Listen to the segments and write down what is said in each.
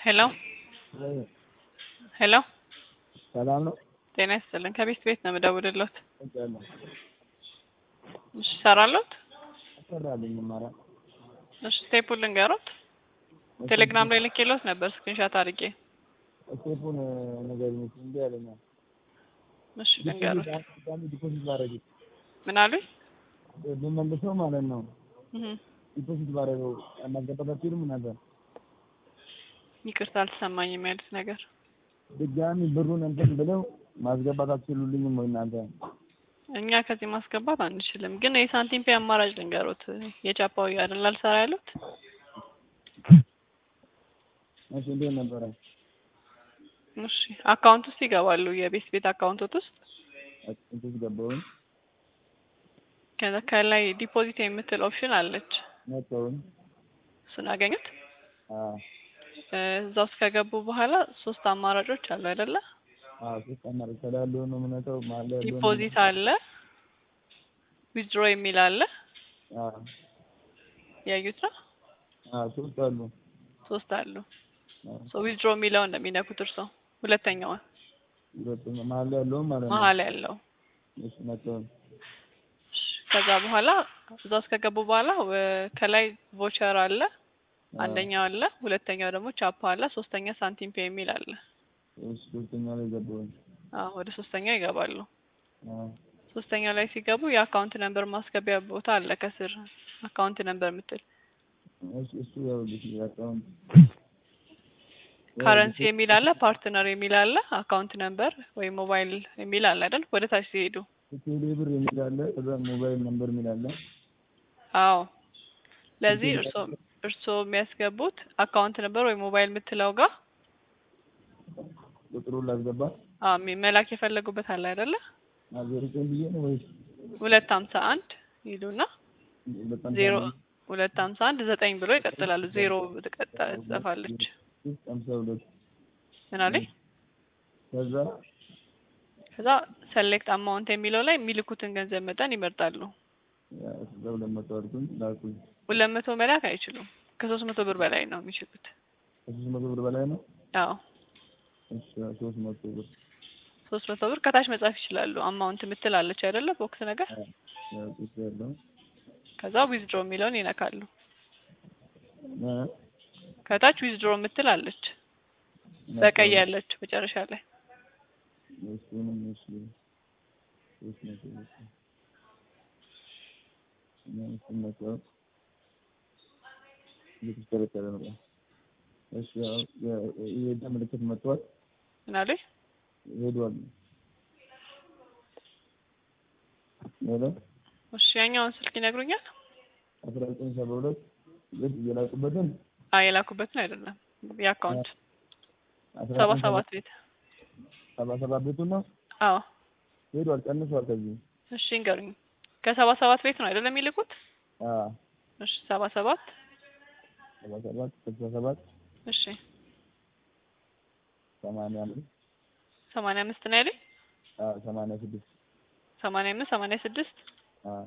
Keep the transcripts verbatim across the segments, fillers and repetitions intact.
ሄሎ ሄሎ ሰላም ነው። ጤና ይስጥልኝ። ከቤት ቤት ነው የምደውልልዎት። እጨለ እሺ ሰራሎት? ሰራልኝ ማራ እሺ ስቴፑን ልንገሮት። ቴሌግራም ላይ ልኬልዎት ነበር ስክሪንሻት አድርጌ። ስቴፑን ነገር ነው እንዴ ያለኛ። እሺ ልንገሮት። ዳሚ ዲፖዚት ባረግ ምን አሉኝ? በመልሰው ማለት ነው። እህ ዲፖዚት ባረገው አናገባባችሁ ምን ነበር? ይቅርታ አልተሰማኝም ያሉት ነገር። ድጋሚ ብሩን እንትን ብለው ማስገባት አትችሉልኝም ወይ እናንተ? እኛ ከዚህ ማስገባት አንችልም፣ ግን የሳንቲም ፔ አማራጭ ልንገሮት። የቻፓው አይደል አልሰራ ያሉት? እሺ እንዴት ነበረ? እሺ አካውንት ውስጥ ይገባሉ። የቤት ቤት አካውንቶት ውስጥ እንትን ገባውን ከዛ ከላይ ዲፖዚት የምትል ኦፕሽን አለች። ነጥቶን እሱን አገኙት? አዎ እዛ ውስጥ ከገቡ በኋላ ሶስት አማራጮች አሉ አይደለ? አዎ ሶስት አማራጭ ስላለው ነው ምንተው ማለት ነው። ዲፖዚት አለ፣ ዊዝድሮ የሚል አለ። አዎ ያዩት ነው? አዎ ሶስት አሉ። ሶስት አሉ። ሶ ዊዝድሮ የሚለውን ነው የሚነኩት እርሶ። ሁለተኛው ሁለተኛው መሀል ያለው ማለት ነው። መሀል ያለው እሺ ነጥቶን ከዛ በኋላ እዛ ውስጥ ከገቡ በኋላ ከላይ ቮቸር አለ አንደኛው አለ፣ ሁለተኛው ደግሞ ቻፓ አለ፣ ሶስተኛ ሳንቲም ፔ የሚል አለ። እሺ ሶስተኛው ላይ ገባው። አዎ ወደ ሶስተኛው ይገባሉ። አዎ ሶስተኛው ላይ ሲገቡ የአካውንት ነምበር ማስገቢያ ቦታ አለ ከስር አካውንት ነምበር የምትል። እሺ እሱ ያው አካውንት ካረንሲ የሚል አለ፣ ፓርትነር የሚል አለ፣ አካውንት ነምበር ወይ ሞባይል የሚል አለ አይደል? ወደ ታች ሲሄዱ ቴሌ ብር የሚል አለ፣ እዛ ሞባይል ነምበር የሚል አለ። አዎ ለዚህ እርሶ እርሶ የሚያስገቡት አካውንት ነበር ወይ ሞባይል የምትለው ጋር ቁጥሩን ላስገባ። አዎ መላክ የፈለጉበት አለ አይደለ? አዘርቀን ብዬ ነው ወይስ ሁለት ሀምሳ አንድ ይሉና ዜሮ ሁለት ሀምሳ አንድ ዘጠኝ ብሎ ይቀጥላሉ። ዜሮ ተቀጣ ጽፋለች። ሀምሳ ሁለት ምን አለኝ? ከዛ ከዛ ሰሌክት አማውንት የሚለው ላይ የሚልኩትን ገንዘብ መጠን ይመርጣሉ። ያ ሁለት መቶ አድርጉኝ ላኩኝ። ሁለት መቶ መላክ አይችሉም። ከሶስት መቶ ብር በላይ ነው የሚችሉት። ከሶስት መቶ ብር በላይ ነው? አዎ እሺ ሶስት መቶ ብር ሶስት መቶ ብር ከታች መጻፍ ይችላሉ። አማውንት የምትላለች አይደለ? ቦክስ ነገር ያው እሱ ያለው ከዛ ዊዝድሮ የሚለውን ይነካሉ። እ ከታች ዊዝድሮ የምትላለች በቀይ ያለች መጨረሻ ላይ እሱንም እሺ ሶስት መቶ ብር ምን ነው እየተስተካከለ ነው። እሺ ያው የደም ምልክት መጥቷል። ምን አለኝ? ሄዷል። ሄሎ እሺ ያኛውን ስልክ ይነግሩኛል? አስራ ዘጠኝ ሰባ ሁለት ልጅ የላኩበትን አይ የላኩበትን አይደለም የአካውንት ሰባ ሰባት ቤት ሰባ ሰባት ቤቱ ነው። አዎ ሄዷል፣ ቀንሷል። ከዚህ እሺ እንገሩኝ። ከሰባ ሰባት ቤት ነው አይደለም የሚልኩት? አዎ እሺ ሰባ ሰባት ሰባ ሰባት ስልሳ ሰባት እሺ ሰማንያ አምስት ሰማንያ አምስት ነው ያለኝ? አዎ ሰማንያ ስድስት ሰማንያ አምስት ሰማንያ ስድስት አዎ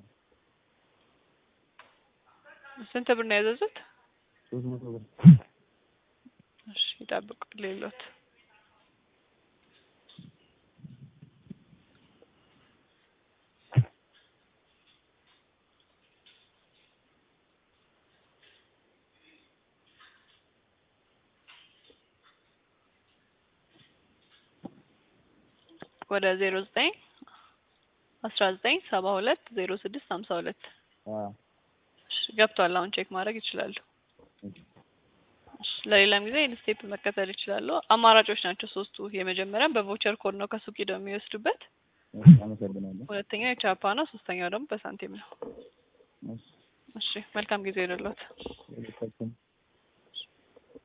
ስንት ብር ነው ያዘዙት? ሶስት መቶ ብር። እሺ ይጠብቁ ሌሎት ወደ ዜሮ ዘጠኝ አስራ ዘጠኝ ሰባ ሁለት ዜሮ ስድስት ሀምሳ ሁለት አዎ እሺ ገብቷል። አሁን ቼክ ማድረግ ይችላሉ። እሺ ለሌላም ጊዜ ስቴፕ መከተል ይችላሉ። አማራጮች ናቸው ሶስቱ። የመጀመሪያው በቮቸር ኮድ ነው ከሱቅ ሄደው የሚወስዱበት። አመሰግናለሁ። ሁለተኛው የቻፓ ነው። ሶስተኛው ደግሞ በሳንቲም ነው። እሺ መልካም ጊዜ ይሁንልዎት።